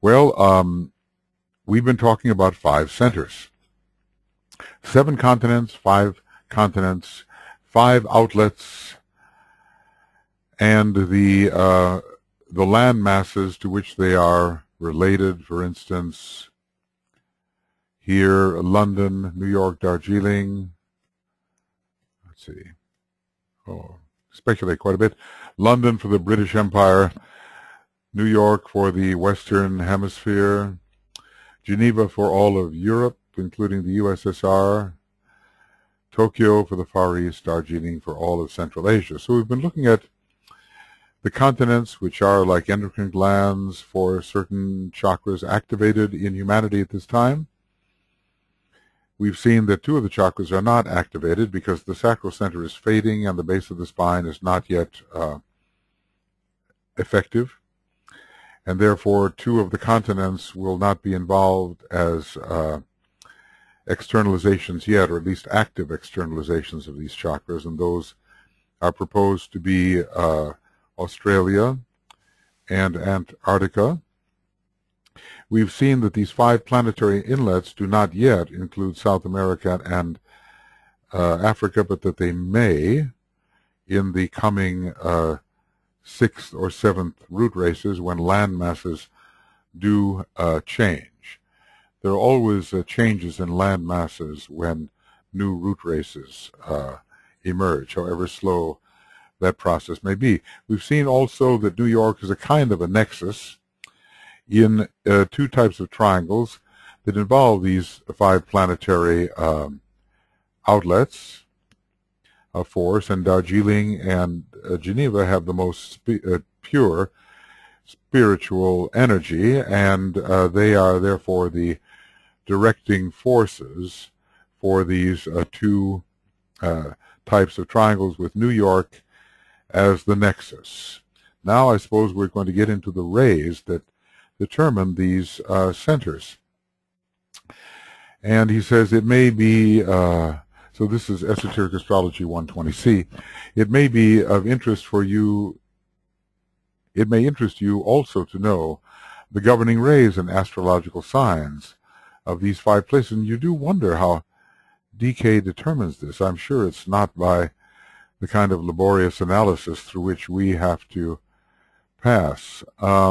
Well, we've been talking about 5 centers. 7 continents, 5 continents, 5 outlets, and the land masses to which they are related. For instance, here, London, New York, Darjeeling. Let's see. Speculate quite a bit. London for the British Empire, New York for the Western Hemisphere, Geneva for all of Europe, including the USSR, Tokyo for the Far East, Darjeeling for all of Central Asia. So we've been looking at the continents, which are like endocrine glands for certain chakras activated in humanity at this time. We've seen that 2 of the chakras are not activated because the sacral center is fading and the base of the spine is not yet effective. And therefore, 2 of the continents will not be involved as externalizations yet, or at least active externalizations of these chakras, and those are proposed to be Australia and Antarctica. We've seen that these 5 planetary inlets do not yet include South America and Africa, but that they may in the coming 6th or 7th root races when land masses do change. There are always changes in land masses when new root races emerge, however slow that process may be. We've seen also that New York is a kind of a nexus in 2 types of triangles that involve these 5 planetary outlets of force, and Darjeeling and Geneva have the most pure spiritual energy, and they are therefore the directing forces for these 2 types of triangles, with New York as the nexus. Now I suppose we're going to get into the rays that determine these centers. And he says it may be, so this is Esoteric Astrology 120C, it may be of interest for you, it may interest you also to know the governing rays and astrological signs of these 5 places. And you do wonder how DK determines this. I'm sure it's not by the kind of laborious analysis through which we have to pass,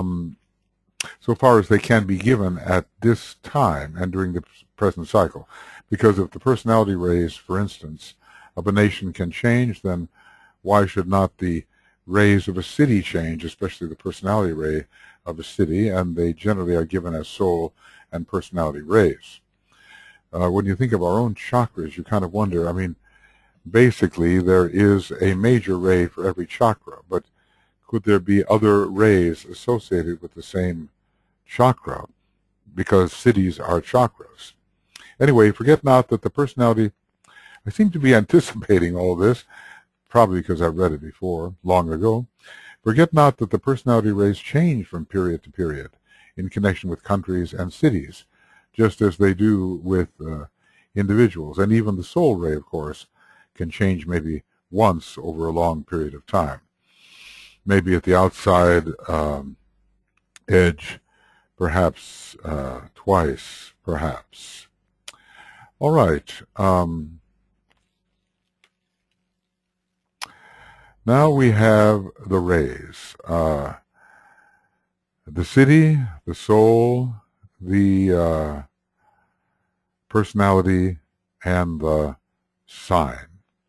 so far as they can be given at this time and during the present cycle. Because if the personality rays, for instance, of a nation can change, then why should not the rays of a city change, especially the personality ray of a city, and they generally are given as soul and personality rays. When you think of our own chakras, you kind of wonder, I mean, basically there is a major ray for every chakra, but could there be other rays associated with the same chakra, because cities are chakras? Anyway, forget not that the personality, I seem to be anticipating all this, probably because I've read it before, long ago. Forget not that the personality rays change from period to period in connection with countries and cities, just as they do with individuals. And even the soul ray, of course, can change maybe once over a long period of time. Maybe at the outside edge, perhaps twice, perhaps. All right. Now we have the rays. The city, the soul, the personality, and the sign.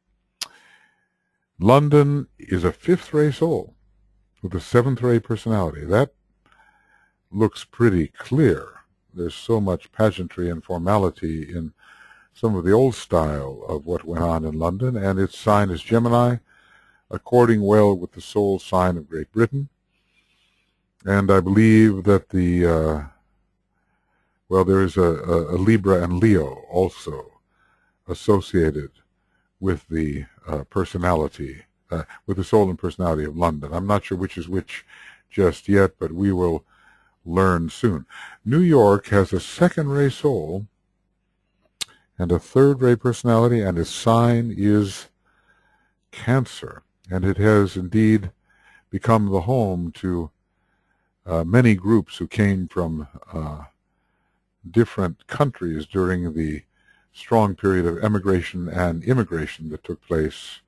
London is a 5th ray soul with a 7th ray personality. That looks pretty clear. There's so much pageantry and formality in some of the old style of what went on in London, and its sign is Gemini, according well with the soul sign of Great Britain. And I believe that the, well, there is a Libra and Leo also associated with the personality, with the soul and personality of London. I'm not sure which is which just yet, but we will learn soon. New York has a 2nd ray soul and a 3rd ray personality, and its sign is Cancer. And it has indeed become the home to many groups who came from different countries during the strong period of emigration and immigration that took place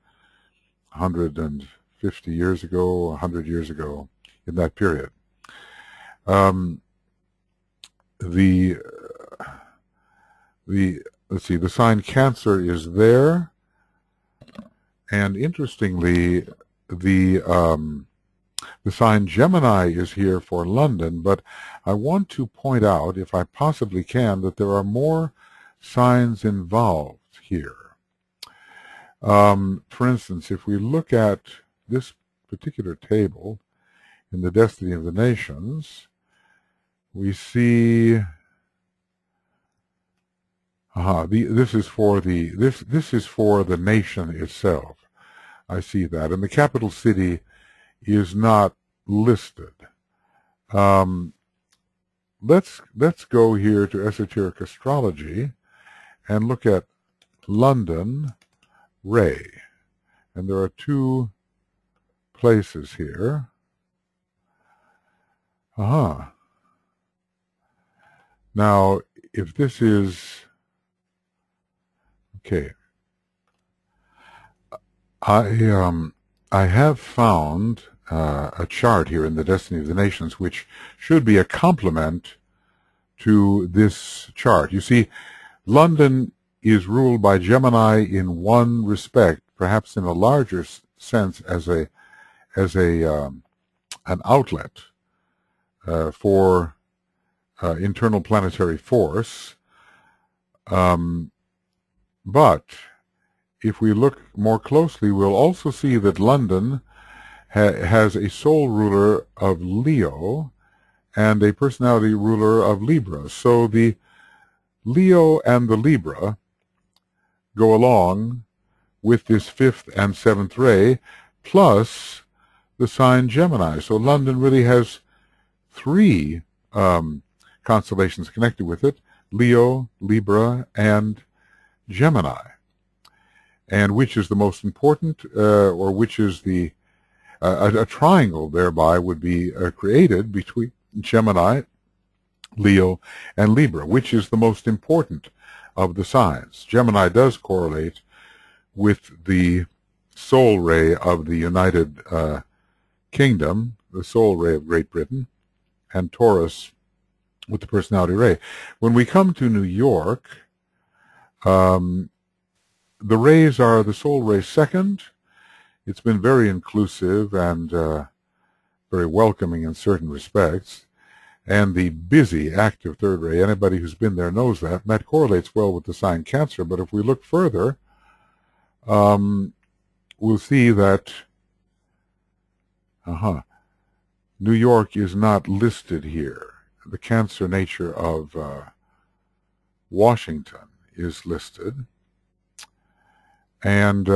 150 years ago, 100 years ago, in that period. Let's see, the sign Cancer is there, and interestingly, the sign Gemini is here for London, but I want to point out, if I possibly can, that there are more signs involved here. For instance, if we look at this particular table in the Destiny of the Nations, we see this is for the nation itself. I see that, and the capital city is not listed. Let's go here to Esoteric Astrology and look at London Ray, and there are two places here. Now, if this is okay, I have found a chart here in the Destiny of the Nations which should be a complement to this chart. You see, London is ruled by Gemini in one respect, perhaps in a larger sense as an outlet for internal planetary force. But if we look more closely, we'll also see that London has a soul ruler of Leo and a personality ruler of Libra. So the Leo and the Libra go along with this fifth and seventh ray, plus the sign Gemini. So London really has three constellations connected with it: Leo, Libra, and Gemini. And which is the most important, or which is the a triangle thereby would be created between Gemini, Leo, and Libra, which is the most important of the signs. Gemini does correlate with the soul ray of the United Kingdom, the soul ray of Great Britain, and Taurus with the personality ray. When we come to New York, the rays are the soul ray second. It's been very inclusive and very welcoming in certain respects. And the busy, active third ray, anybody who's been there knows that, and that correlates well with the sign Cancer. But if we look further, we'll see that New York is not listed here. The Cancer nature of Washington is listed. And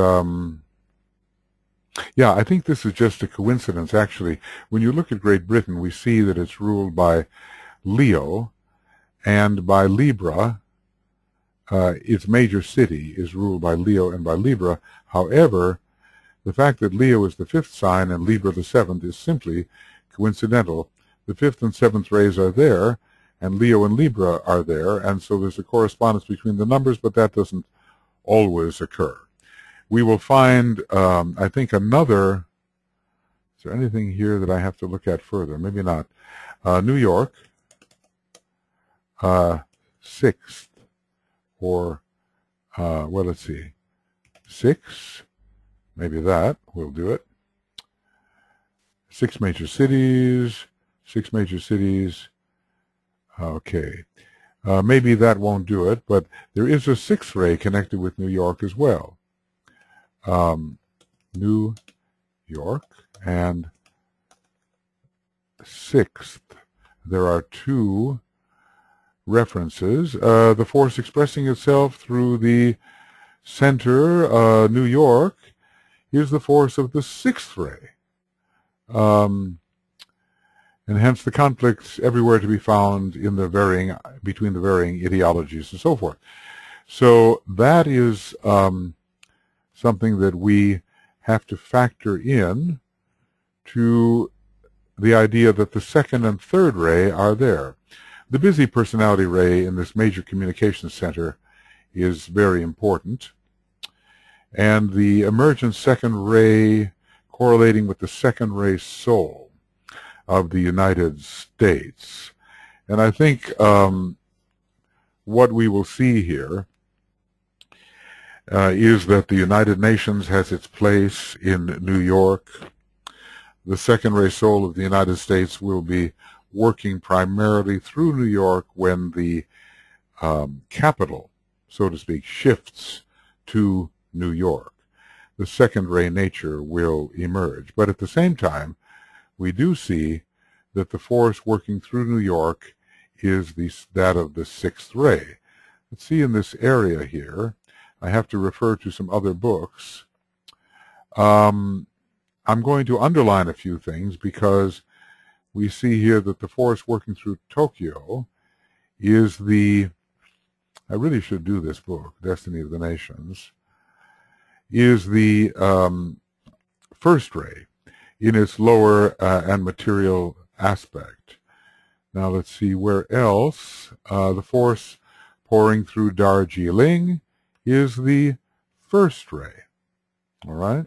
yeah, I think this is just a coincidence, actually. When you look at Great Britain, we see that it's ruled by Leo, and by Libra. Its major city is ruled by Leo and by Libra. However, the fact that Leo is the fifth sign and Libra the seventh is simply coincidental. The fifth and seventh rays are there, and Leo and Libra are there, and so there's a correspondence between the numbers, but that doesn't always occur. We will find, I think, another. Is there anything here that I have to look at further? Maybe not. New York, sixth, or, well, let's see, 6, maybe that will do it. 6 major cities, 6 major cities. Okay. Maybe that won't do it, but there is a 6th ray connected with New York as well. New York and 6th. There are 2 references. The force expressing itself through the center, New York, is the force of the 6th ray. And hence the conflicts everywhere to be found in the between the varying ideologies and so forth. So that is something that we have to factor in to the idea that the second and third ray are there. The busy personality ray in this major communications center is very important. And the emergent second ray correlating with the second ray soul of the United States. And I think what we will see here is that the United Nations has its place in New York. The second ray soul of the United States will be working primarily through New York when the capital, so to speak, shifts to New York. The second ray nature will emerge. But at the same time, we do see that the force working through New York is that of the sixth ray. Let's see in this area here. I have to refer to some other books. I'm going to underline a few things because we see here that the force working through Tokyo is I really should do this book, Destiny of the Nations, is the first ray in its lower and material aspect. Now let's see where else. The force pouring through Darjeeling is the first ray. All right?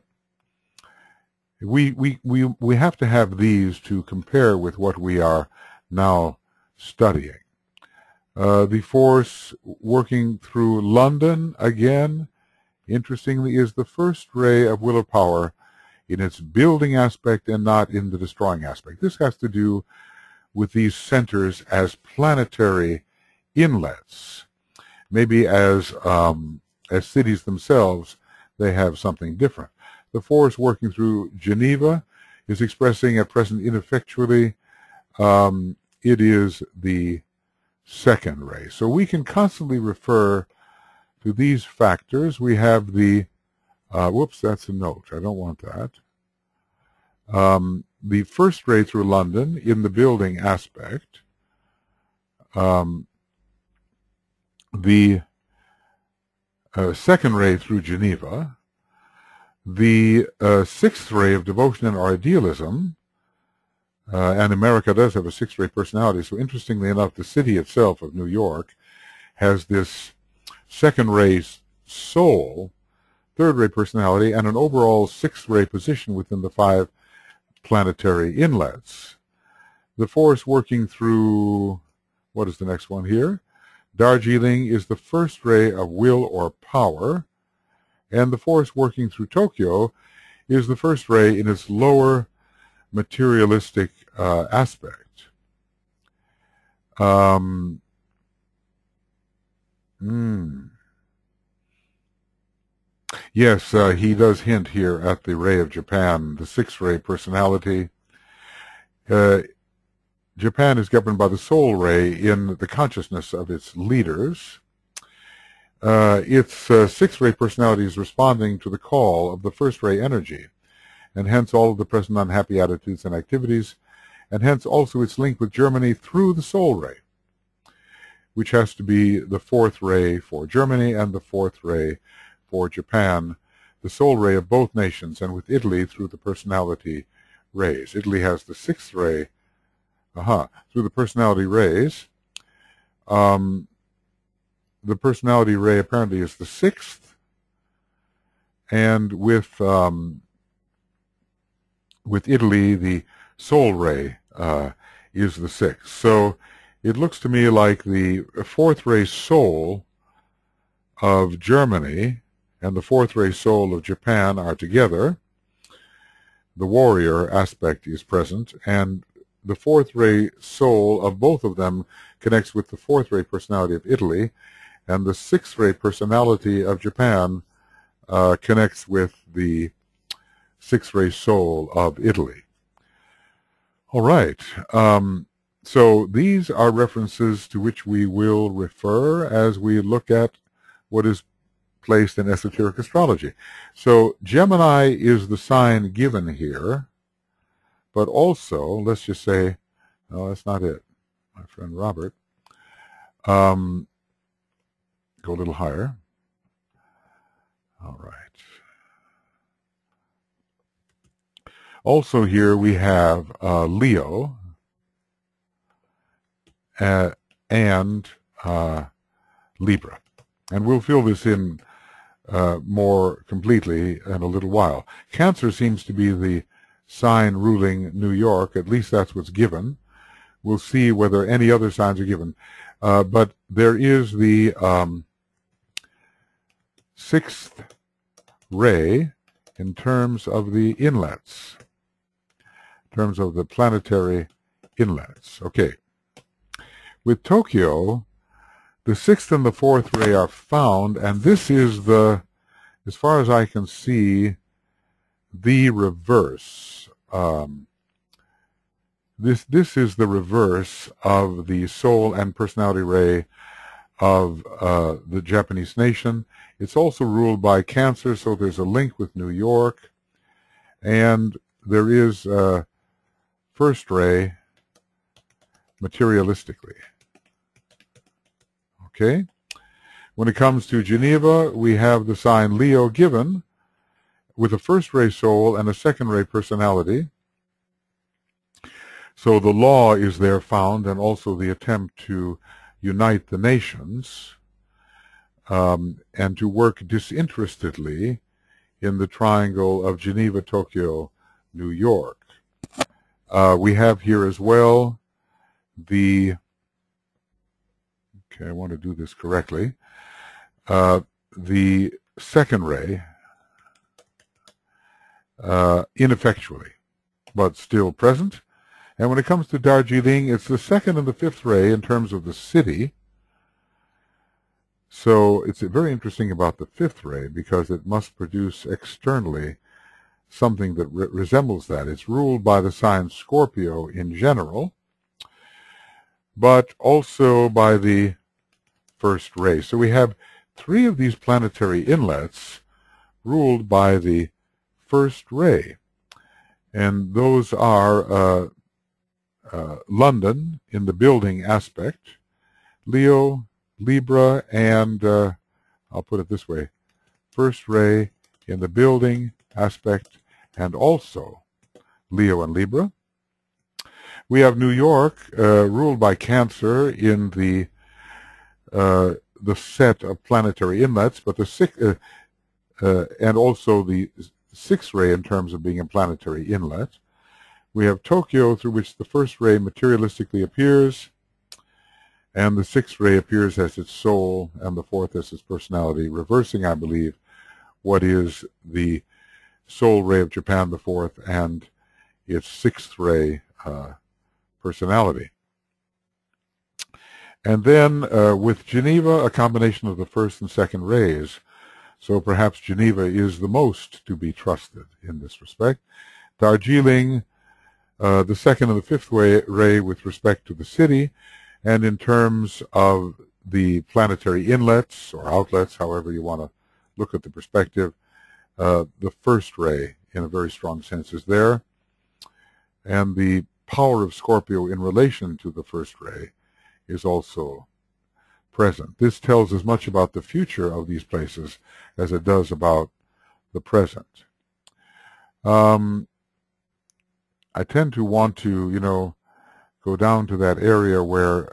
We have to have these to compare with what we are now studying. The force working through London, again, interestingly, is the first ray of will or power in its building aspect and not in the destroying aspect. This has to do with these centers as planetary inlets. Maybe as cities themselves, they have something different. The force working through Geneva is expressing at present ineffectually. It is the second ray. So we can constantly refer to these factors. We have the, whoops, that's a note. I don't want that. The first ray through London in the building aspect. The second ray through Geneva. The sixth ray of devotion and idealism, and America does have a sixth ray personality, so interestingly enough, the city itself of New York has this second ray soul, third ray personality, and an overall sixth ray position within the 5 planetary inlets. The force working through, what is the next one here? Darjeeling is the first ray of will or power, and the force working through Tokyo is the first ray in its lower materialistic aspect. Yes, he does hint here at the ray of Japan, the sixth ray personality. Japan is governed by the soul ray in the consciousness of its leaders. Its sixth ray personality is responding to the call of the first ray energy, and hence all of the present unhappy attitudes and activities, and hence also its link with Germany through the soul ray, which has to be the fourth ray for Germany and the fourth ray for Japan, the soul ray of both nations, and with Italy through the personality rays. Italy has the sixth ray, through the personality rays. The personality ray apparently is the sixth, and with Italy, the soul ray is the sixth. So it looks to me like the fourth ray soul of Germany and the fourth ray soul of Japan are together. The warrior aspect is present, and the fourth ray soul of both of them connects with the fourth ray personality of Italy, and the sixth ray personality of Japan connects with the sixth ray soul of Italy. All right. So these are references to which we will refer as we look at what is placed in esoteric astrology. So Gemini is the sign given here, but also, let's just say, no, that's not it. My friend Robert. Go a little higher. All right. Also here we have Leo and Libra. And we'll fill this in more completely in a little while. Cancer seems to be the sign ruling New York. At least that's what's given. We'll see whether any other signs are given. But there is the sixth ray in terms of the inlets, in terms of the planetary inlets. Okay. With Tokyo, the sixth and the fourth ray are found, and this is the, as far as I can see, the reverse. This is the reverse of the soul and personality ray of the Japanese nation. It's also ruled by Cancer, so there's a link with New York. And there is first ray materialistically. Okay? When it comes to Geneva, we have the sign Leo given with a first ray soul and a second ray personality. So the law is there found, and also the attempt to unite the nations and to work disinterestedly in the triangle of Geneva, Tokyo, New York. We have here as well the, okay, I want to do this correctly, the second ray, ineffectually, but still present. And when it comes to Darjeeling, it's the second and the fifth ray in terms of the city. So it's very interesting about the fifth ray because it must produce externally something that resembles that. It's ruled by the sign Scorpio in general, but also by the first ray. So we have three of these planetary inlets ruled by the first ray. And those are London in the building aspect, Leo, Libra, and I'll put it this way, first ray in the building aspect, and also Leo and Libra. We have New York ruled by Cancer in the set of planetary inlets, but the sixth, and also the sixth ray in terms of being a planetary inlet. We have Tokyo, through which the first ray materialistically appears, and the sixth ray appears as its soul, and the fourth as its personality, reversing, I believe, what is the soul ray of Japan, the fourth, and its sixth ray personality. And then with Geneva, a combination of the first and second rays. So perhaps Geneva is the most to be trusted in this respect. Darjeeling, the second and the fifth ray with respect to the city, and in terms of the planetary inlets or outlets, however you want to look at the perspective, the first ray in a very strong sense is there, and the power of Scorpio in relation to the first ray is also present. This tells as much about the future of these places as it does about the present. I tend to want to, go down to that area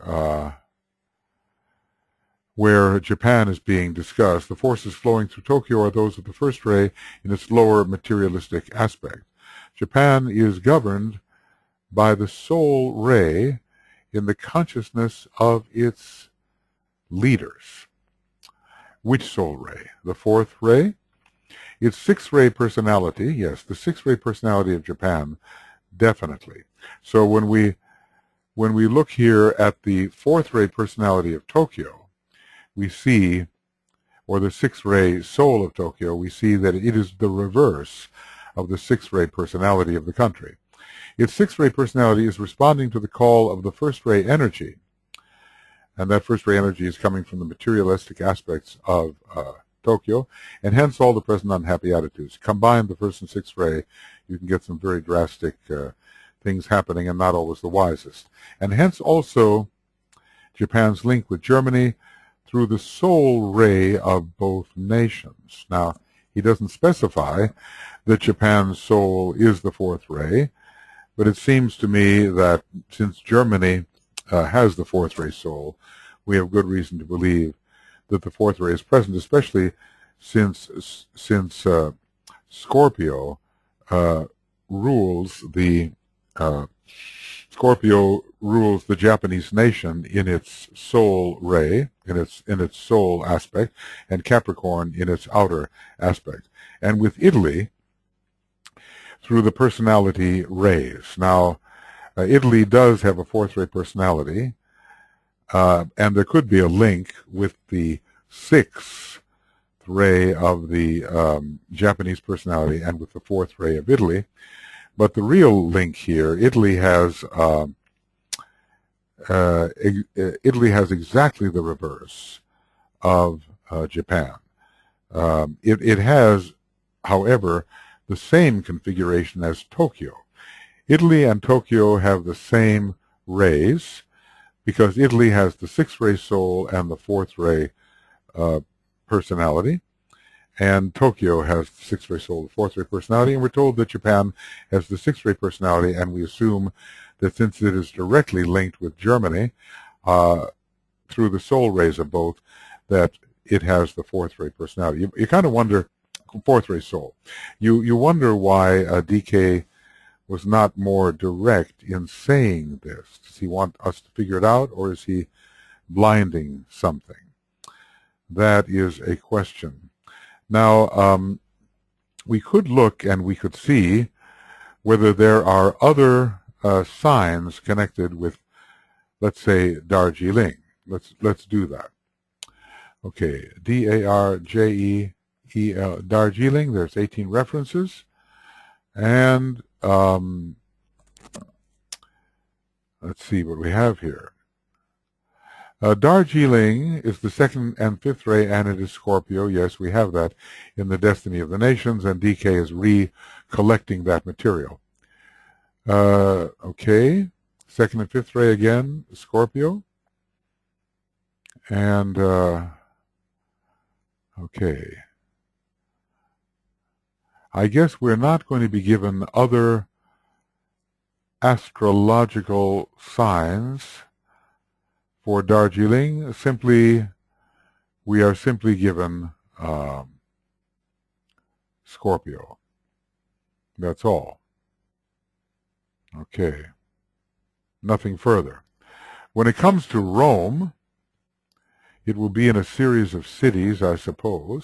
where Japan is being discussed. The forces flowing through Tokyo are those of the first ray in its lower materialistic aspect. Japan is governed by the soul ray in the consciousness of its leaders. Which soul ray? The fourth ray? Its sixth ray personality, yes, the sixth ray personality of Japan, definitely. So when we look here at the fourth ray personality of Tokyo, we see, or the sixth ray soul of Tokyo, we see that it is the reverse of the sixth ray personality of the country. Its sixth ray personality is responding to the call of the first ray energy, and that first ray energy is coming from the materialistic aspects of Tokyo, and hence all the present unhappy attitudes. Combine the first and sixth ray, you can get some very drastic things happening, and not always the wisest. And hence also Japan's link with Germany through the soul ray of both nations. Now, He doesn't specify that Japan's soul is the fourth ray, but it seems to me that since Germany has the fourth ray soul, we have good reason to believe that the fourth ray is present, especially since Scorpio rules the Japanese nation in its soul ray, in its soul aspect, and Capricorn in its outer aspect, and with Italy through the personality rays. Now, Italy does have a fourth ray personality, and there could be a link with the sixth ray of the Japanese personality and with the fourth ray of Italy. But the real link here, Italy has exactly the reverse of Japan. It has, however, the same configuration as Tokyo. Italy and Tokyo have the same rays because Italy has the sixth ray soul and the fourth ray personality, and Tokyo has the sixth ray soul, the fourth ray personality, and we're told that Japan has the sixth ray personality, and we assume that since it is directly linked with Germany through the soul rays of both, that it has the fourth ray personality. You kind of wonder, fourth ray soul. You wonder why DK was not more direct in saying this. Does he want us to figure it out, or is he blinding something? That is a question. Now, we could look and we could see whether there are other signs connected with, let's say, Darjeeling. Let's do that. Okay, Darjeel, Darjeeling. There's 18 references, and let's see what we have here. Darjeeling is the second and fifth ray, and it is Scorpio. Yes, we have that in the Destiny of the Nations, and DK is recollecting that material. Okay, second and fifth ray again, Scorpio. And, okay. I guess we're not going to be given other astrological signs for Darjeeling. We are simply given Scorpio. That's all. Okay. Nothing further. When it comes to Rome, it will be in a series of cities, I suppose.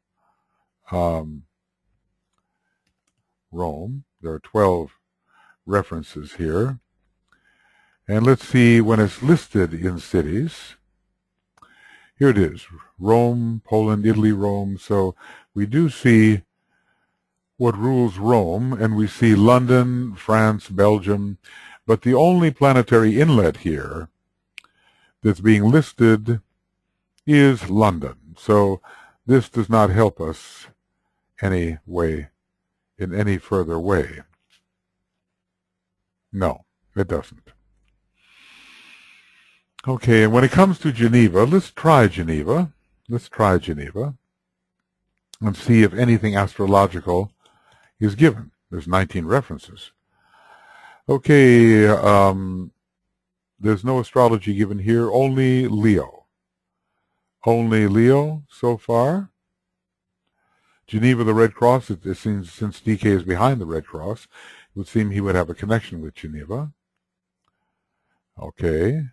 Rome. There are 12 references here. And let's see when it's listed in cities. Here it is. Rome, Poland, Italy, Rome. So we do see what rules Rome, and we see London, France, Belgium. But the only planetary inlet here that's being listed is London. So this does not help us in any further way. No, it doesn't. Okay, and when it comes to Geneva, let's try Geneva. Let's try Geneva and see if anything astrological is given. There's 19 references. Okay, there's no astrology given here, only Leo. Only Leo so far. Geneva, the Red Cross, it seems, since DK is behind the Red Cross, it would seem he would have a connection with Geneva. Okay.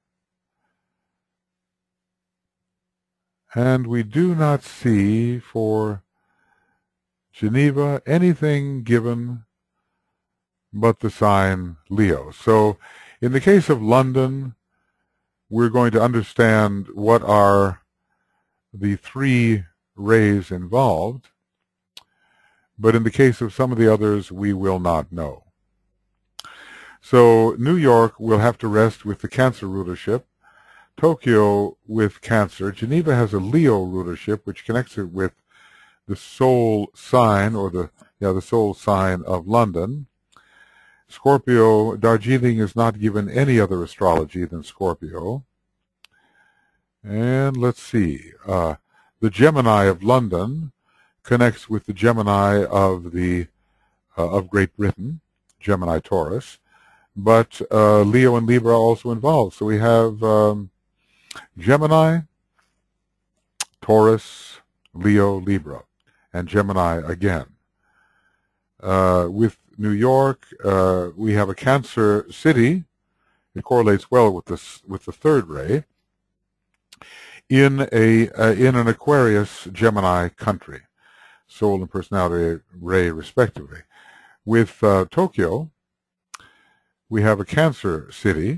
And we do not see for Geneva anything given but the sign Leo. So in the case of London, we're going to understand what are the three rays involved, but in the case of some of the others, we will not know. So New York will have to rest with the Cancer rulership, Tokyo with Cancer. Geneva has a Leo rulership, which connects it with the soul sign, or the soul sign of London. Scorpio, Darjeeling is not given any other astrology than Scorpio. And let's see, the Gemini of London connects with the Gemini of Great Britain, Gemini Taurus, but Leo and Libra are also involved. So we have Gemini, Taurus, Leo, Libra, and Gemini again. With New York, we have a Cancer city. It correlates well with the third ray in an Aquarius Gemini country, soul and personality ray respectively. With Tokyo, we have a Cancer city.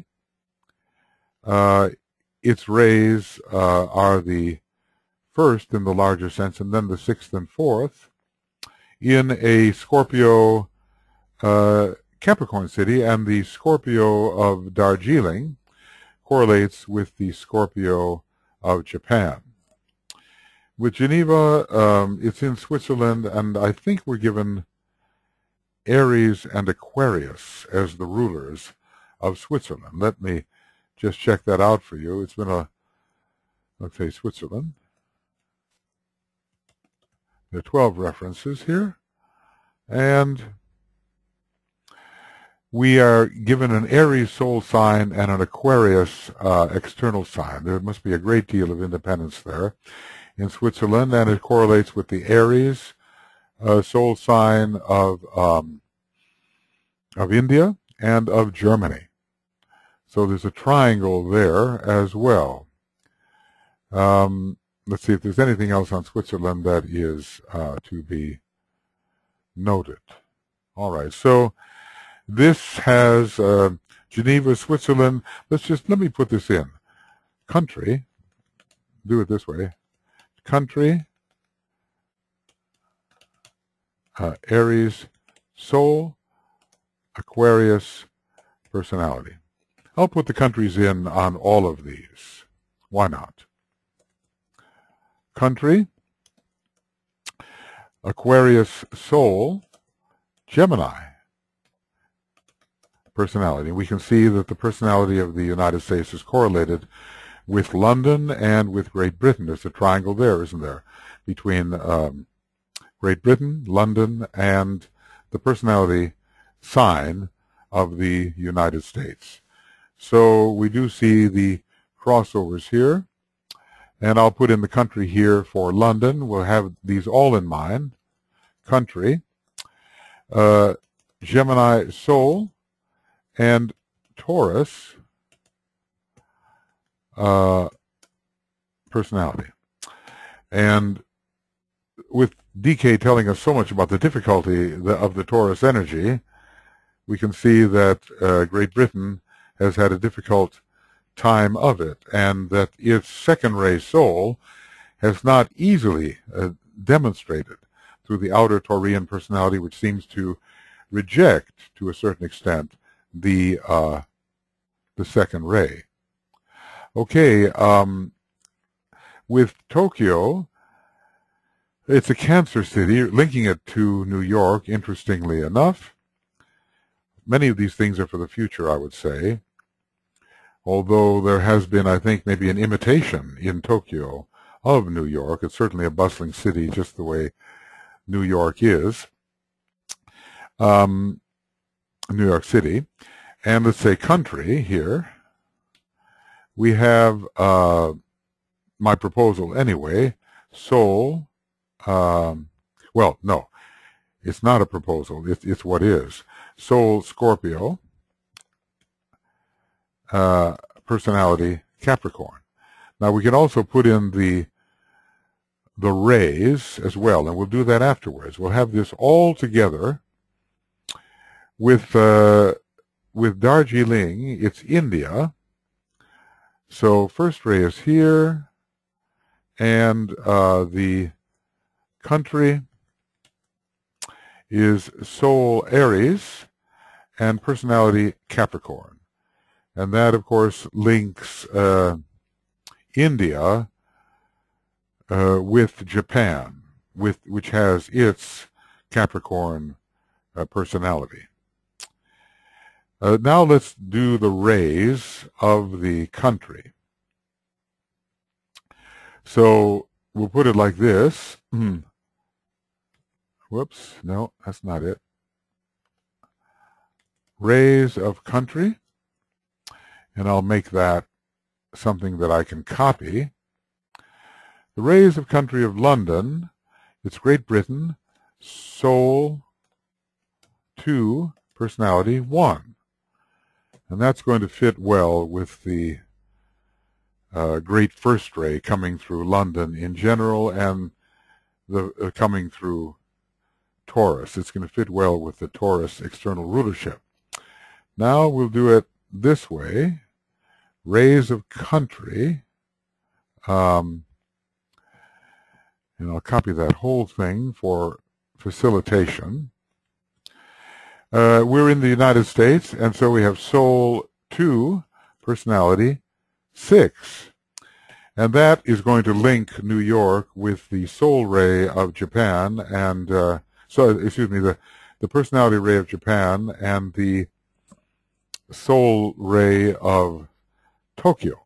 Its rays are the first in the larger sense, and then the sixth and fourth in a Scorpio Capricorn city, and the Scorpio of Darjeeling correlates with the Scorpio of Japan. With Geneva, it's in Switzerland, and I think we're given Aries and Aquarius as the rulers of Switzerland. Let me just check that out for you. It's been let's say Switzerland. There are 12 references here, and we are given an Aries soul sign and an Aquarius external sign. There must be a great deal of independence there in Switzerland, and it correlates with the Aries soul sign of India and of Germany. So there's a triangle there as well. Let's see if there's anything else on Switzerland that is to be noted. All right, so this has Geneva, Switzerland. Let me put this in. Country, do it this way. Country, Aries, soul, Aquarius, personality. I'll put the countries in on all of these. Why not? Country, Aquarius, soul, Gemini, personality. We can see that the personality of the United States is correlated with London and with Great Britain. There's a triangle there, isn't there, between Great Britain, London, and the personality sign of the United States. So we do see the crossovers here. And I'll put in the country here for London. We'll have these all in mind. Country, Gemini, soul, and Taurus, personality. And with DK telling us so much about the difficulty of the Taurus energy, we can see that Great Britain has had a difficult time of it, and that its second ray soul has not easily demonstrated through the outer Taurian personality, which seems to reject, to a certain extent, the second ray. Okay, with Tokyo, it's a Cancer city, linking it to New York, interestingly enough. Many of these things are for the future, I would say. Although there has been, I think, maybe an imitation in Tokyo of New York. It's certainly a bustling city, just the way New York is. New York City. And let's say country here. We have my proposal anyway. Seoul. Well, no. It's not a proposal. It's what is. Seoul, Scorpio. Personality, Capricorn. Now we can also put in the rays as well, and we'll do that afterwards. We'll have this all together with Darjeeling. It's India. So first ray is here, and the country is soul, Aries, and personality, Capricorn. And that, of course, links India with Japan, which has its Capricorn personality. Now let's do the rays of the country. So we'll put it like this. Whoops, no, that's not it. Rays of country, and I'll make that something that I can copy. The rays of country of London, it's Great Britain, soul 2, personality 1. And that's going to fit well with the great first ray coming through London in general and the coming through Taurus. It's going to fit well with the Taurus external rulership. Now we'll do it this way. Rays of country. And I'll copy that whole thing for facilitation. We're in the United States, and so we have soul 2, personality 6. And that is going to link New York with the soul ray of Japan, and the personality ray of Japan and the soul ray of Tokyo.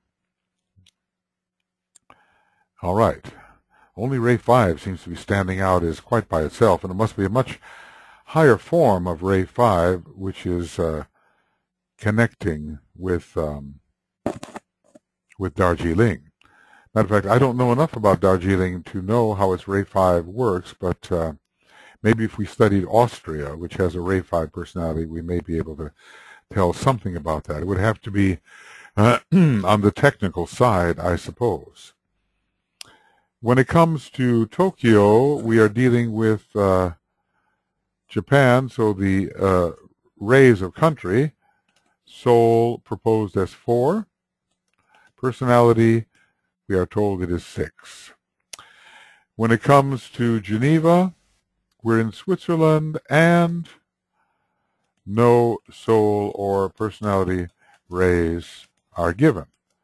All right. Only ray 5 seems to be standing out as quite by itself, and it must be a much higher form of ray 5, which is connecting with Darjeeling. Matter of fact, I don't know enough about Darjeeling to know how its ray 5 works, but maybe if we studied Austria, which has a ray 5 personality, we may be able to tell something about that. It would have to be on the technical side, I suppose. When it comes to Tokyo, we are dealing with Japan, so the rays of country, soul proposed as 4, personality, we are told it is 6. When it comes to Geneva, we're in Switzerland, and no soul or personality rays are given.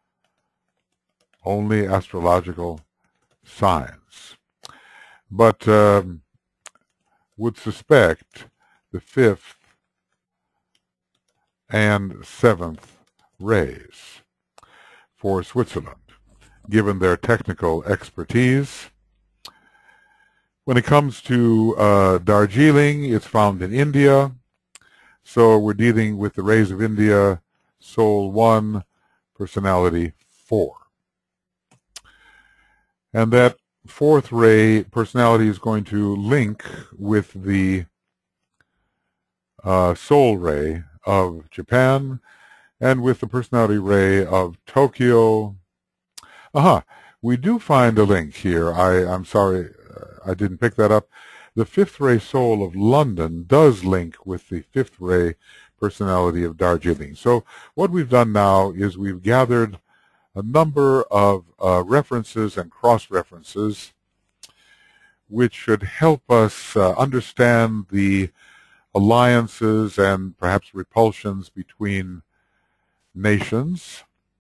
Only astrological signs. But would suspect the 5th and 7th rays for Switzerland, given their technical expertise. When it comes to Darjeeling, it's found in India. So we're dealing with the rays of India, soul 1, personality 4. And that 4th ray personality is going to link with the soul ray of Japan and with the personality ray of Tokyo. We do find a link here. I'm sorry I didn't pick that up. The 5th ray soul of London does link with the 5th ray personality of Darjeeling. So what we've done now is we've gathered a number of references and cross-references which should help us understand the alliances and perhaps repulsions between nations.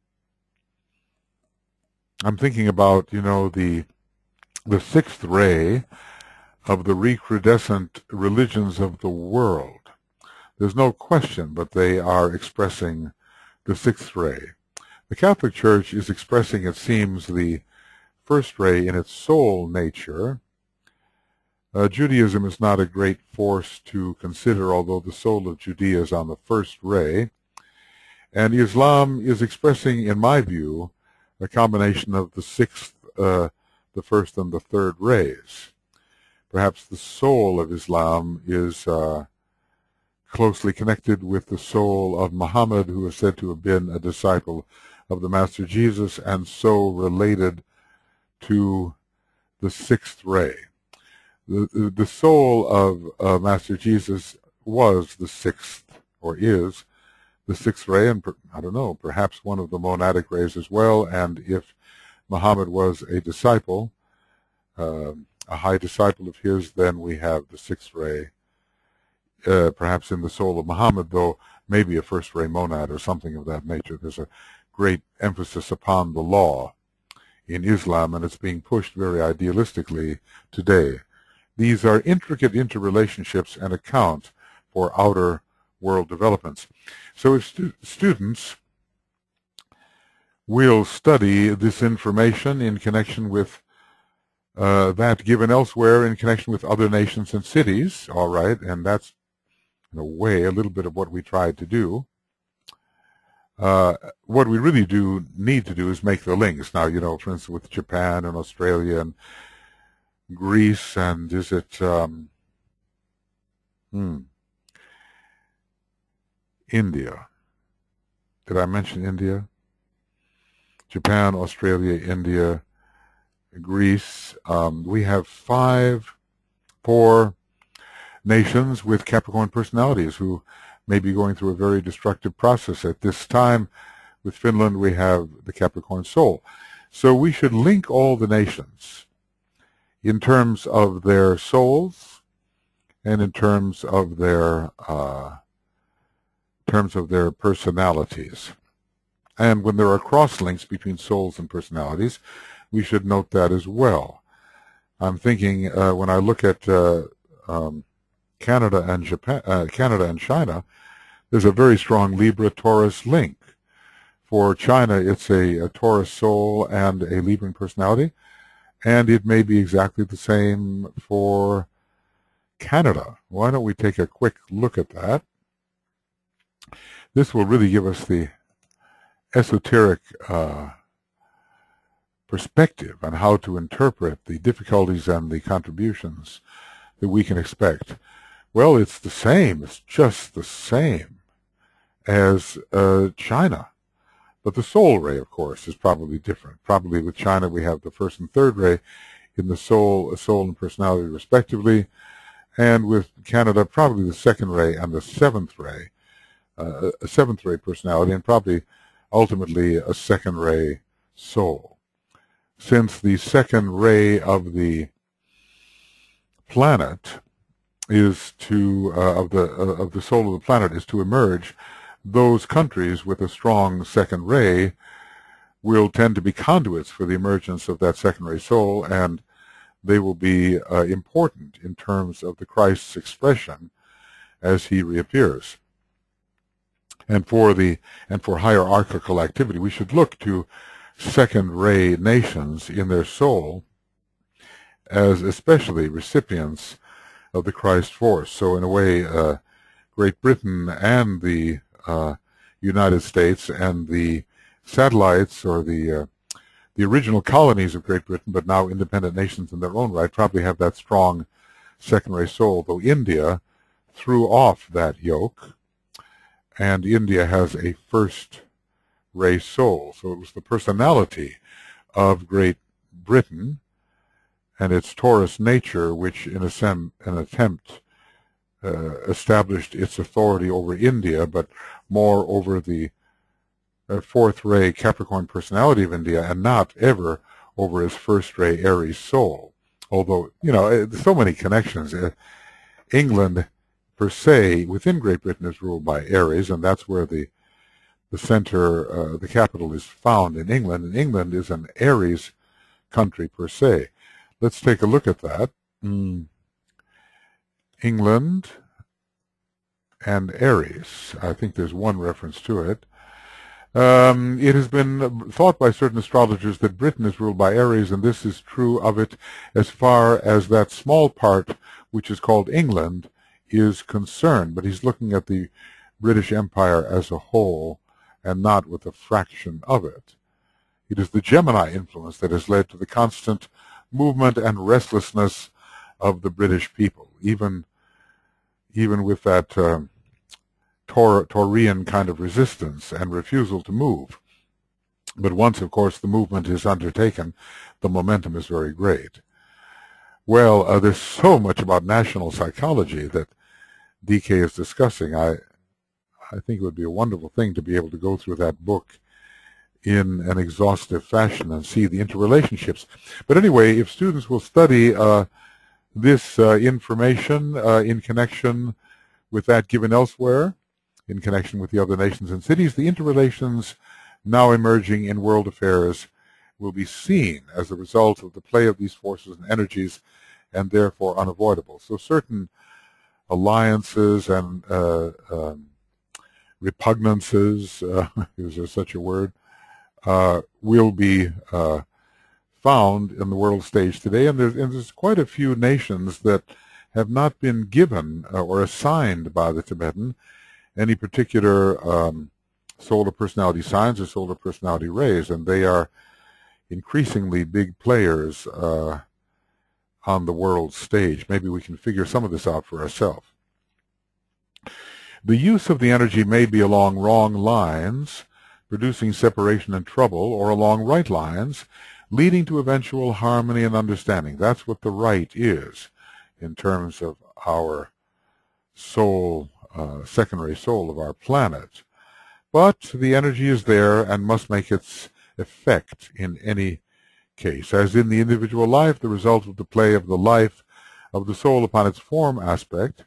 I'm thinking about, the 6th ray of the recrudescent religions of the world. There's no question, but they are expressing the 6th ray. The Catholic Church is expressing, it seems, the 1st ray in its soul nature. Judaism is not a great force to consider, although the soul of Judea is on the 1st ray. And Islam is expressing, in my view, a combination of the 6th, the 1st, and the 3rd rays. Perhaps the soul of Islam is closely connected with the soul of Muhammad, who is said to have been a disciple of the Master Jesus, and so related to the 6th ray. The soul of Master Jesus was the 6th, or is the 6th ray, and I don't know, perhaps one of the monadic rays as well. And if Muhammad was a disciple, a high disciple of his, then we have the 6th ray, perhaps in the soul of Muhammad, though maybe a 1st ray monad or something of that nature. There's a great emphasis upon the law in Islam, and it's being pushed very idealistically today. These are intricate interrelationships and account for outer world developments. So if students will study this information in connection with that given elsewhere in connection with other nations and cities, all right, and that's in a way a little bit of what we tried to do. What we really do need to do is make the links. Now, you know, for instance, with Japan and Australia and Greece, and is it India? Did I mention India? Japan, Australia, India, Greece. We have four nations with Capricorn personalities who may be going through a very destructive process at this time. With Finland, we have the Capricorn soul. So we should link all the nations in terms of their souls and in terms of their personalities. And when there are cross-links between souls and personalities, we should note that as well. I'm thinking when I look at Canada and China, there's a very strong Libra-Taurus link. For China, it's a Taurus soul and a Libran personality, and it may be exactly the same for Canada. Why don't we take a quick look at that? This will really give us the esoteric perspective on how to interpret the difficulties and the contributions that we can expect. Well, it's the same. It's just the same as China. But the soul ray, of course, is probably different. Probably with China we have the first and third ray in the soul and personality respectively. And with Canada, probably the second ray and the seventh ray, a seventh ray personality, and probably ultimately a second ray soul. Since the second ray of the planet is to of the soul of the planet is to emerge, those countries with a strong second ray will tend to be conduits for the emergence of that second ray soul, and they will be important in terms of the Christ's expression as he reappears. And for hierarchical activity, we should look to second ray nations in their soul as especially recipients of the Christ force. So in a way, Great Britain and the United States and the satellites, or the original colonies of Great Britain, but now independent nations in their own right, probably have that strong second ray soul, though India threw off that yoke, and India has a first ray soul. So it was the personality of Great Britain and its Taurus nature which in an attempt established its authority over India, but more over the fourth ray Capricorn personality of India, and not ever over his first ray Aries soul. Although, you know, so many connections. England per se within Great Britain is ruled by Aries, and that's where the center, the capital is found in England, and England is an Aries country per se. Let's take a look at that. England and Aries. I think there's one reference to it. It has been thought by certain astrologers that Britain is ruled by Aries, and this is true of it as far as that small part which is called England is concerned. But he's looking at the British Empire as a whole and not with a fraction of it. It is the Gemini influence that has led to the constant movement and restlessness of the British people, even with that Taurian kind of resistance and refusal to move. But once, of course, the movement is undertaken, the momentum is very great. Well, there's so much about national psychology that DK is discussing. I think it would be a wonderful thing to be able to go through that book in an exhaustive fashion and see the interrelationships. But anyway, if students will study this information in connection with that given elsewhere, in connection with the other nations and cities, the interrelations now emerging in world affairs will be seen as a result of the play of these forces and energies, and therefore unavoidable. So certain alliances and repugnances, is there such a word, will be found in the world stage today, and there's quite a few nations that have not been given or assigned by the Tibetan any particular solar personality signs or solar personality rays, and they are increasingly big players on the world stage. Maybe we can figure some of this out for ourselves. The use of the energy may be along wrong lines, producing separation and trouble, or along right lines, leading to eventual harmony and understanding. That's what the right is in terms of our soul, secondary soul of our planet. But the energy is there and must make its effect in any case. As in the individual life, the result of the play of the life of the soul upon its form aspect,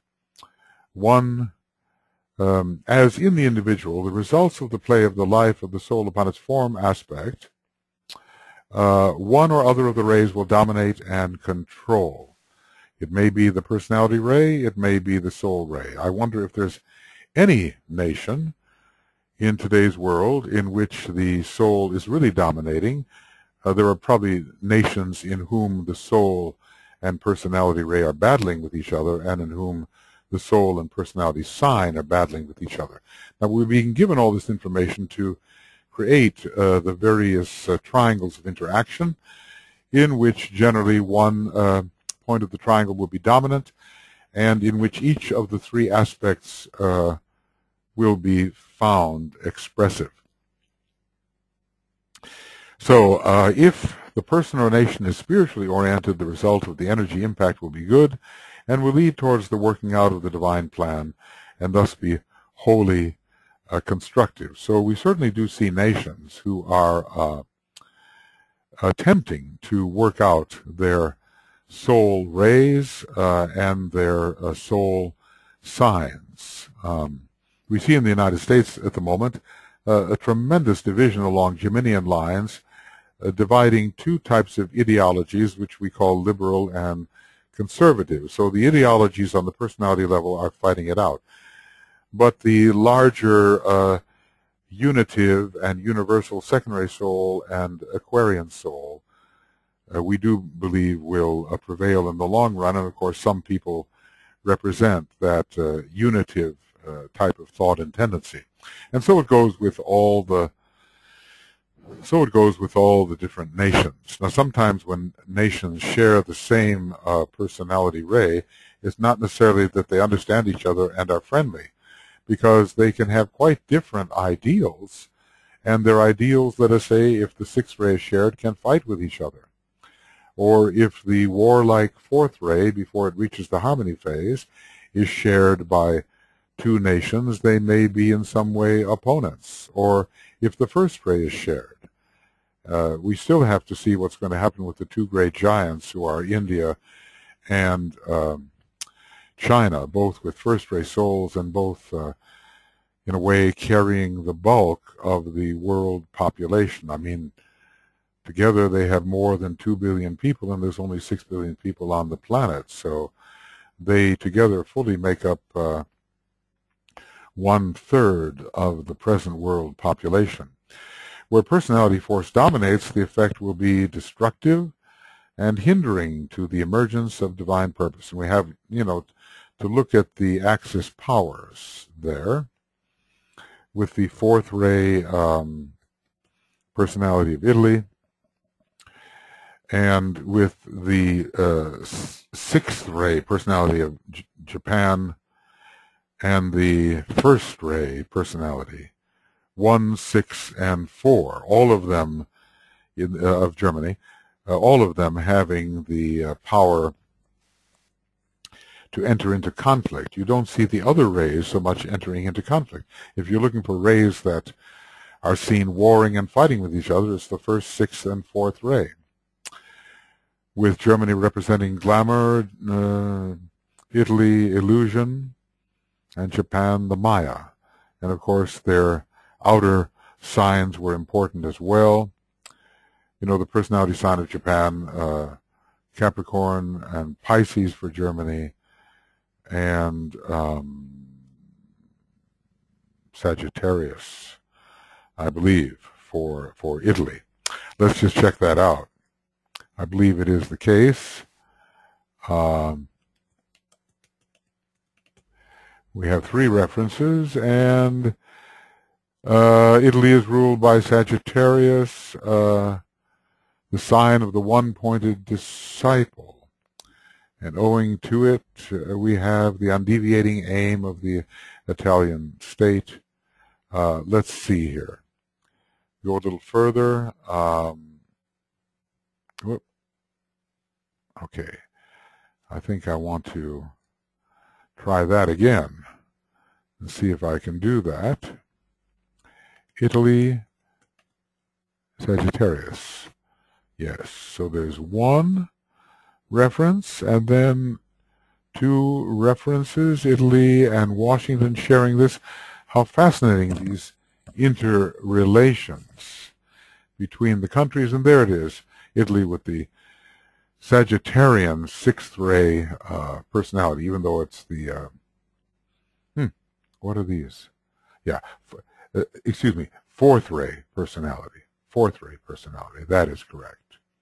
as in the individual, the results of the play of the life of the soul upon its form aspect, one or other of the rays will dominate and control. It may be the personality ray, it may be the soul ray. I wonder if there's any nation in today's world in which the soul is really dominating. There are probably nations in whom the soul and personality ray are battling with each other, and in whom the soul and personality sign are battling with each other. Now, we're being given all this information to create the various triangles of interaction, in which generally one point of the triangle will be dominant, and in which each of the three aspects will be found expressive. So if the person or nation is spiritually oriented, the result of the energy impact will be good and will lead towards the working out of the divine plan, and thus be wholly constructive. So we certainly do see nations who are attempting to work out their soul rays and their soul signs. We see in the United States at the moment a tremendous division along Geminian lines, dividing two types of ideologies, which we call liberal and conservative. So the ideologies on the personality level are fighting it out. But the larger unitive and universal secondary soul and Aquarian soul, we do believe will prevail in the long run. And of course, some people represent that unitive type of thought and tendency. And so it goes with all the different nations. Now, sometimes when nations share the same personality ray, it's not necessarily that they understand each other and are friendly, because they can have quite different ideals, and their ideals, let us say, if the sixth ray is shared, can fight with each other. Or if the warlike fourth ray, before it reaches the harmony phase, is shared by two nations, they may be in some way opponents. Or if the first ray is shared, we still have to see what's going to happen with the two great giants, who are India and China, both with first ray souls and both in a way carrying the bulk of the world population. I mean, together they have more than 2 billion people, and there's only 6 billion people on the planet. So they together fully make up 1/3 of the present world population. Where personality force dominates, the effect will be destructive and hindering to the emergence of divine purpose. And we have, to look at the axis powers there, with the fourth ray personality of Italy, and with the sixth ray personality of Japan, and the first ray personality 1, 6, and 4, all of them of Germany, all of them having the power to enter into conflict. You don't see the other rays so much entering into conflict. If you're looking for rays that are seen warring and fighting with each other, it's the first, sixth, and fourth ray. With Germany representing glamour, Italy illusion, and Japan the Maya. And of course their outer signs were important as well. The personality sign of Japan, Capricorn, and Pisces for Germany, and Sagittarius, I believe, for Italy. Let's just check that out. I believe it is the case. We have 3 references, and Italy is ruled by Sagittarius, the sign of the one-pointed disciple. And owing to it, we have the undeviating aim of the Italian state. Let's see here. Go a little further. Okay. I think I want to try that again and see if I can do that. Italy, Sagittarius. Yes, so there's 1 reference and then 2 references, Italy and Washington sharing this. How fascinating these interrelations between the countries. And there it is, Italy with the Sagittarian 6th ray personality, even though it's the, what are these? Yeah, excuse me, 4th ray personality. 4th ray personality, that is correct.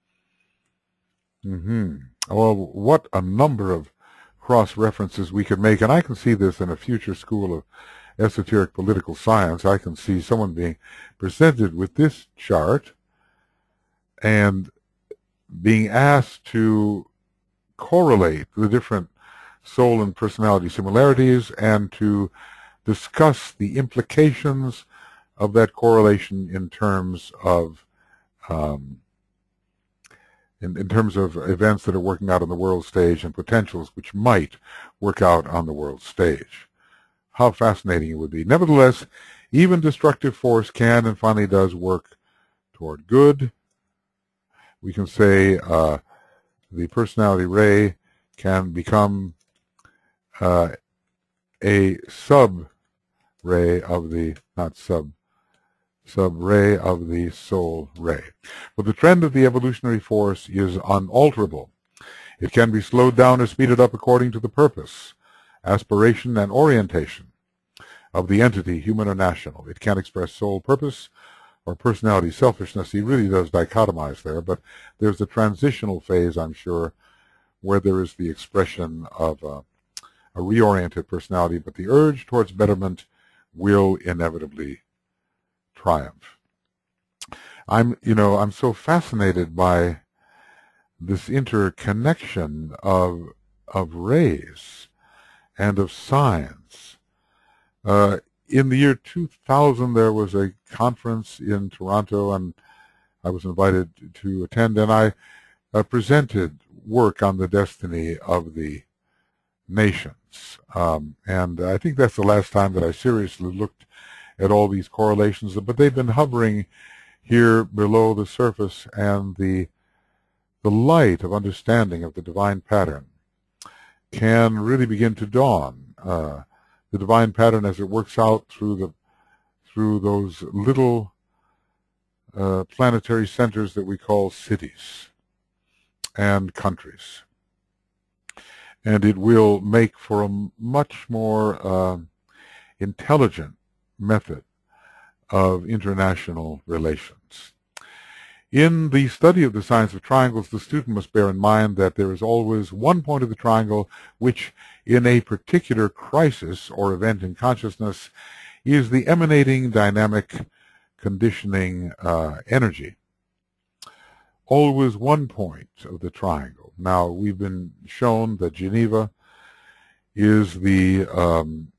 Well, what a number of cross-references we could make, and I can see this in a future school of esoteric political science. I can see someone being presented with this chart and being asked to correlate the different soul and personality similarities and to discuss the implications of that correlation in terms of in terms of events that are working out on the world stage and potentials which might work out on the world stage. How fascinating it would be. Nevertheless, even destructive force can and finally does work toward good. We can say the personality ray can become a sub-ray of the, not sub-ray of the soul ray. But the trend of the evolutionary force is unalterable. It can be slowed down or speeded up according to the purpose, aspiration, and orientation of the entity, human or national. It can express soul purpose or personality selfishness. He really does dichotomize there, but there's a transitional phase, I'm sure, where there is the expression of a reoriented personality, but the urge towards betterment will inevitably triumph. I'm so fascinated by this interconnection of rays and of signs. In the year 2000, there was a conference in Toronto, and I was invited to attend, and I presented work on the destiny of the nations. And I think that's the last time that I seriously looked at all these correlations, but they've been hovering here below the surface, and the light of understanding of the divine pattern can really begin to dawn. The divine pattern as it works out through those little planetary centers that we call cities and countries. And it will make for a much more intelligent method of international relations. In the study of the science of triangles, the student must bear in mind that there is always one point of the triangle which, in a particular crisis or event in consciousness, is the emanating dynamic conditioning energy. Always one point of the triangle. Now, we've been shown that Geneva is in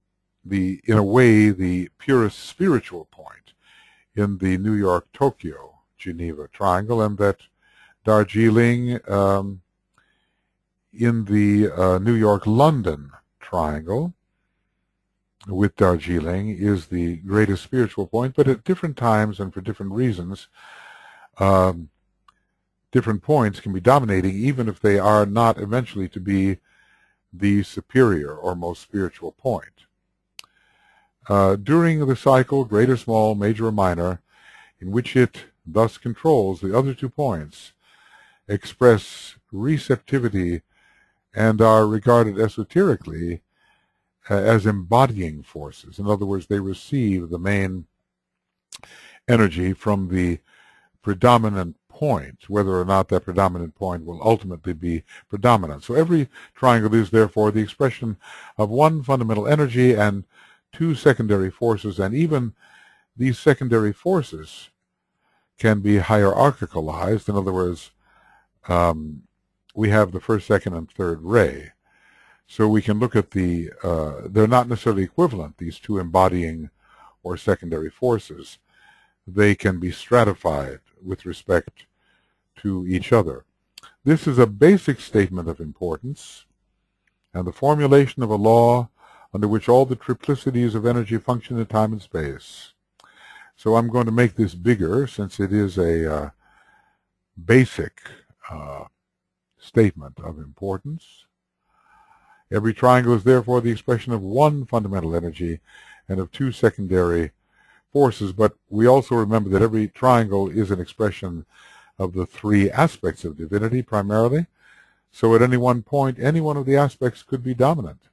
a way, the purest spiritual point in the New York-Tokyo Geneva triangle, and that Darjeeling in the New York-London triangle with Darjeeling is the greatest spiritual point, but at different times and for different reasons, different points can be dominating, even if they are not eventually to be the superior or most spiritual point. During the cycle, great or small, major or minor, in which it thus controls, the other 2 points express receptivity and are regarded esoterically as embodying forces. In other words, they receive the main energy from the predominant point, whether or not that predominant point will ultimately be predominant. So every triangle is therefore the expression of one fundamental energy and two secondary forces, and even these secondary forces can be hierarchicalized. In other words, we have the first, second, and third ray. So we can look at they're not necessarily equivalent, these two embodying or secondary forces. They can be stratified with respect to each other. This is a basic statement of importance and the formulation of a law under which all the triplicities of energy function in time and space. So I'm going to make this bigger since it is a basic statement of importance. Every triangle is therefore the expression of one fundamental energy and of two secondary forces, but we also remember that every triangle is an expression of the three aspects of divinity primarily. So at any one point, any one of the aspects could be dominant,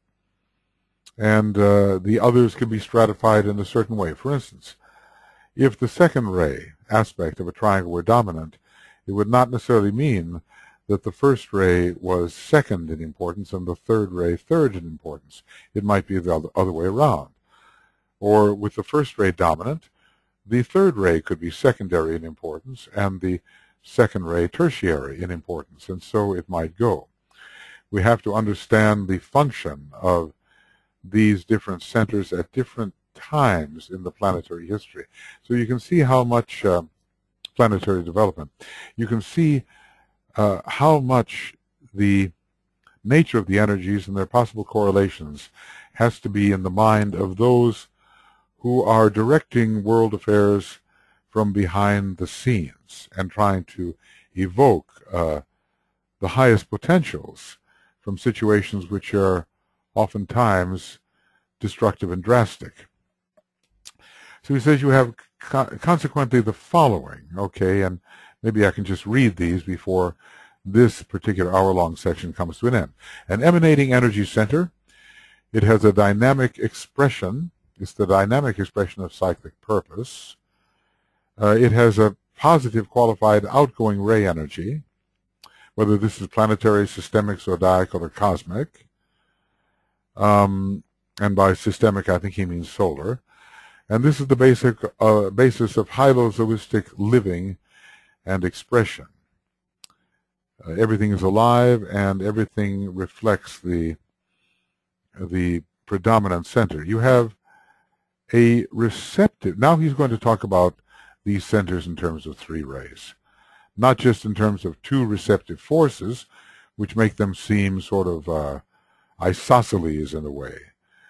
and the others can be stratified in a certain way. For instance, if the second ray aspect of a triangle were dominant, it would not necessarily mean that the first ray was second in importance and the third ray third in importance. It might be the other way around. Or with the first ray dominant, the third ray could be secondary in importance and the second ray tertiary in importance, and so it might go. We have to understand the function of these different centers at different times in the planetary history. So you can see how much planetary development, you can see how much the nature of the energies and their possible correlations has to be in the mind of those who are directing world affairs from behind the scenes and trying to evoke the highest potentials from situations which are oftentimes destructive and drastic. So he says you have consequently the following, okay, and maybe I can just read these before this particular hour-long section comes to an end. An emanating energy center, it has a dynamic expression. It's the dynamic expression of cyclic purpose. It has a positive qualified outgoing ray energy, whether this is planetary, systemic, zodiacal, or cosmic. And by systemic, I think he means solar. And this is the basis of hylozoistic living and expression. Everything is alive, and everything reflects the predominant center. You have a receptive. Now he's going to talk about these centers in terms of three rays, not just in terms of two receptive forces, which make them seem sort of isosceles in a way,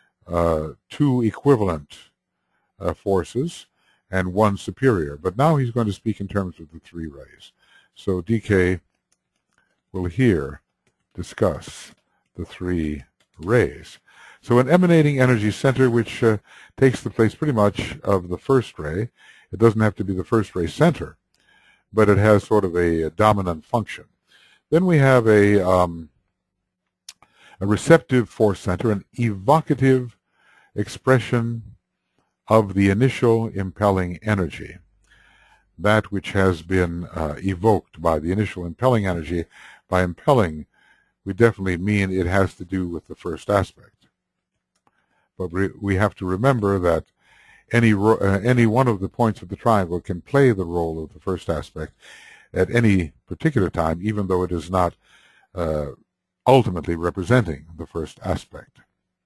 two equivalent forces and one superior. But now he's going to speak in terms of the three rays. So DK will here discuss the three rays. So an emanating energy center which takes the place pretty much of the first ray. It doesn't have to be the first ray center, but it has sort of a dominant function. Then we have a receptive force center, an evocative expression of the initial impelling energy, that which has been evoked by the initial impelling energy. By impelling, we definitely mean it has to do with the first aspect. But we have to remember that any one of the points of the triangle can play the role of the first aspect at any particular time, even though it is not ultimately representing the first aspect.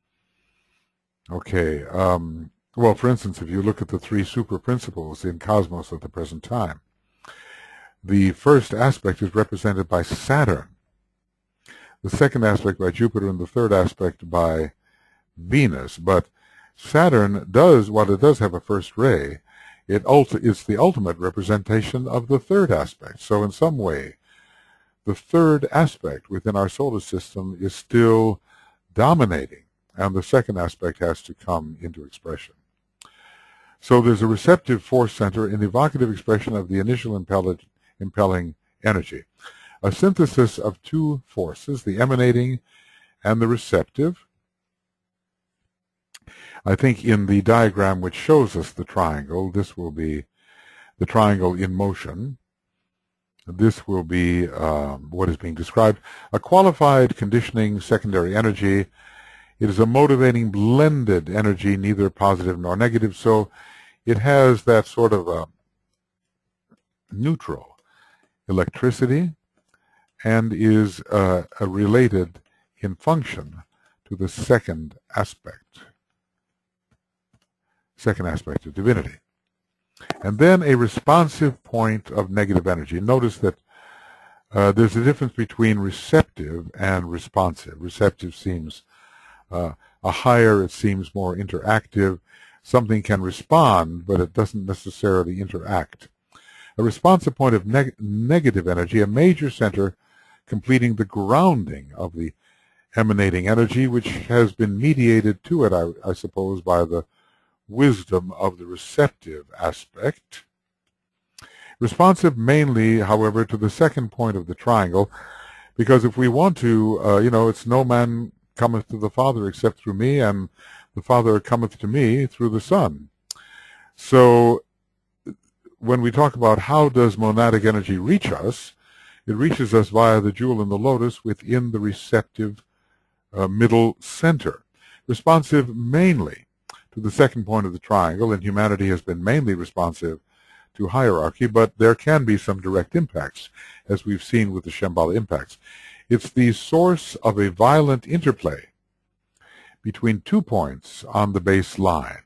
Okay. Well, for instance, if you look at the three super principles in cosmos at the present time, the first aspect is represented by Saturn, the second aspect by Jupiter, and the third aspect by Venus. But Saturn does, while it does have a first ray, it's the ultimate representation of the third aspect. So in some way, the third aspect within our solar system is still dominating, and the second aspect has to come into expression. So there's a receptive force center, an evocative expression of the initial impelling energy. A synthesis of two forces, the emanating and the receptive. I think in the diagram which shows us the triangle, this will be the triangle in motion. This will be what is being described. A qualified conditioning secondary energy. It is a motivating blended energy, neither positive nor negative, so it has that sort of a neutral electricity and is related in function to the second aspect of divinity. And then a responsive point of negative energy. Notice that there's a difference between receptive and responsive. Receptive seems a higher, it seems more interactive. Something can respond, but it doesn't necessarily interact. A responsive point of negative energy, a major center completing the grounding of the emanating energy, which has been mediated to it, I suppose, by the wisdom of the receptive aspect. Responsive mainly, however, to the second point of the triangle, because if we want to, it's no man cometh to the Father except through me, and the Father cometh to me through the Son. So when we talk about how does monadic energy reach us, it reaches us via the jewel in the lotus within the receptive middle center. Responsive mainly to the second point of the triangle, and humanity has been mainly responsive to hierarchy, but there can be some direct impacts, as we've seen with the Shambhala impacts. It's the source of a violent interplay between 2 points on the base line.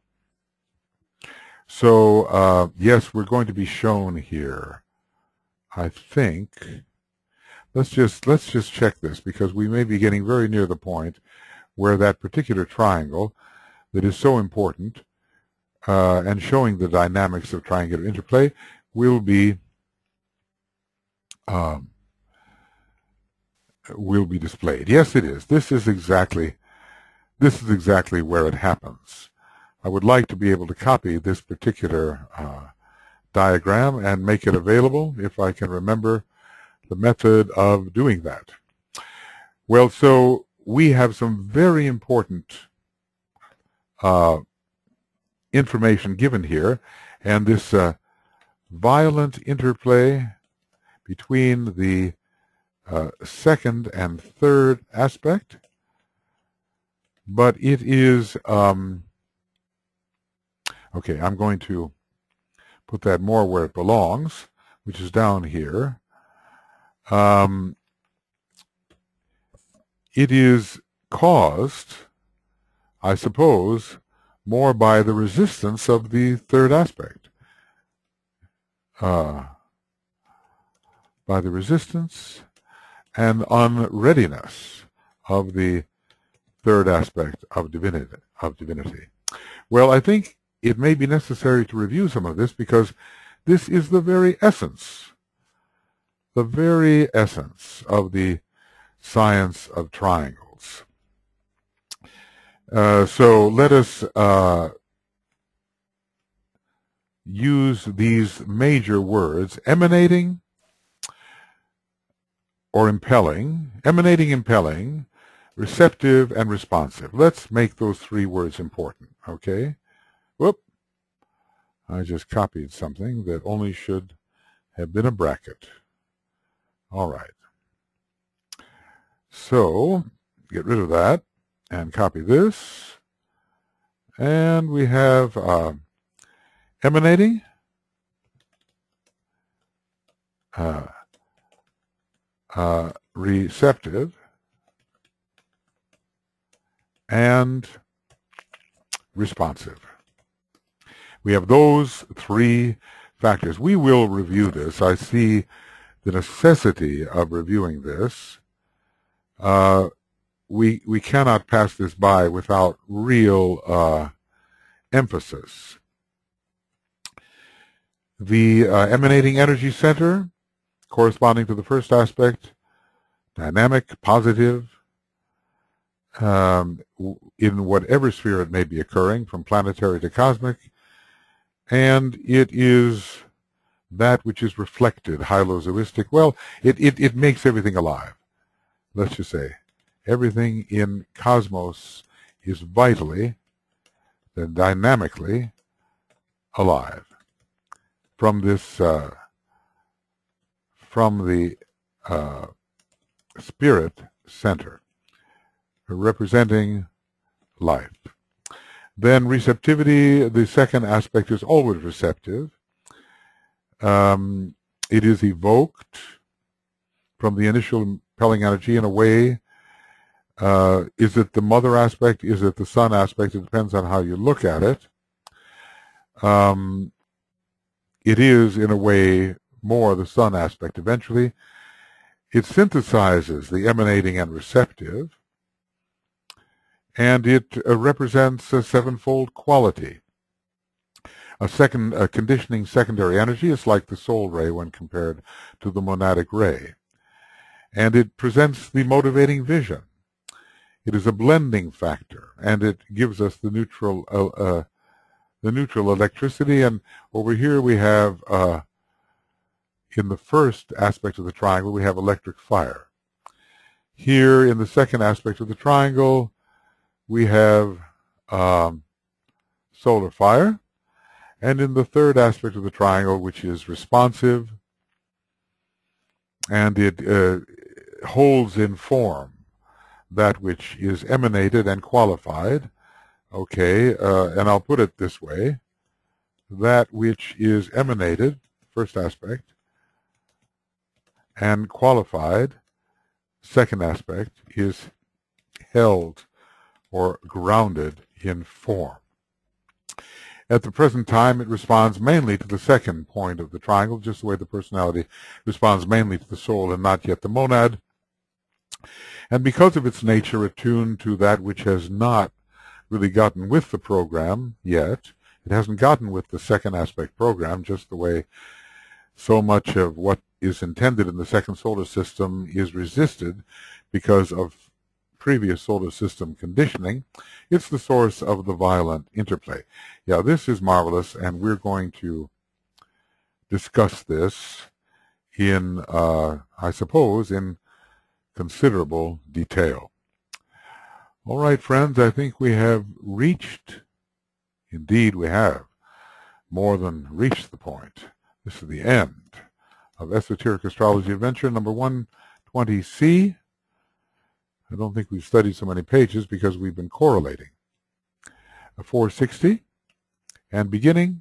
So, yes, we're going to be shown here, I think. Let's just check this, because we may be getting very near the point where that particular triangle that is so important and showing the dynamics of triangular interplay will be displayed. Yes, it is. This is exactly where it happens. I would like to be able to copy this particular diagram and make it available if I can remember the method of doing that. Well, so we have some very important information given here, and this violent interplay between the second and third aspect, but it is okay, I'm going to put that more where it belongs, which is down here. It is caused, I suppose, more by the resistance of the third aspect. By the resistance and unreadiness of the third aspect of divinity. Well, I think it may be necessary to review some of this, because this is the very essence of the science of triangles. So let us use these major words: emanating or impelling, receptive, and responsive. Let's make those 3 words important, okay? Whoop. I just copied something that only should have been a bracket. All right. So, get rid of that and copy this. And we have emanating, receptive, and responsive. We have those 3 factors. We will review this. I see the necessity of reviewing this. We cannot pass this by without real emphasis. The emanating energy center, corresponding to the first aspect, dynamic, positive, in whatever sphere it may be occurring, from planetary to cosmic, and it is that which is reflected, hylozoistic. Well, it makes everything alive. Let's just say everything in cosmos is vitally and dynamically alive from this from the spirit center, representing life. Then receptivity, the second aspect, is always receptive. It is evoked from the initial impelling energy in a way. Is it the mother aspect? Is it the son aspect? It depends on how you look at it. It is, in a way, more the son aspect eventually. It synthesizes the emanating and receptive, and it represents a sevenfold quality. A conditioning secondary energy is like the soul ray when compared to the monadic ray. And it presents the motivating vision. It is a blending factor, and it gives us the neutral electricity. And over here we have, in the first aspect of the triangle, we have electric fire. Here in the second aspect of the triangle, we have solar fire. And in the third aspect of the triangle, which is responsive, and it holds in form that which is emanated and qualified. Okay, and I'll put it this way. That which is emanated, first aspect, and qualified, second aspect, is held or grounded in form. At the present time, it responds mainly to the second point of the triangle, just the way the personality responds mainly to the soul and not yet the monad. And because of its nature attuned to that which has not really gotten with the program yet, it hasn't gotten with the second aspect program, just the way so much of what is intended in the second solar system is resisted because of previous solar system conditioning. It's the source of the violent interplay. Yeah, this is marvelous, and we're going to discuss this in, I suppose, in considerable detail. All right, friends, I think we have reached, indeed we have, more than reached the point. This is the end of Esoteric Astrology Adventure number 120C. I don't think we've studied so many pages because we've been correlating. 460 and beginning.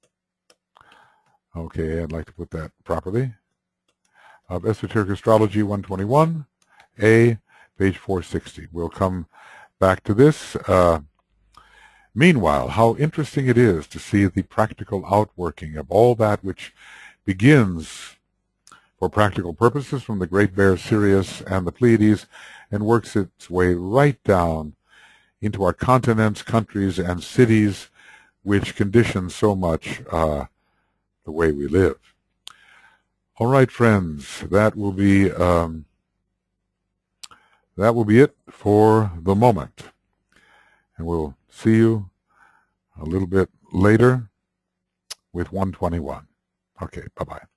Okay, I'd like to put that properly. Of Esoteric Astrology 121A, page 460. We'll come back to this. Meanwhile, how interesting it is to see the practical outworking of all that which begins for practical purposes from the Great Bear, Sirius, and the Pleiades, and works its way right down into our continents, countries, and cities, which condition so much the way we live. All right, friends, that will be it for the moment, and we'll see you a little bit later with 121. Okay, bye-bye.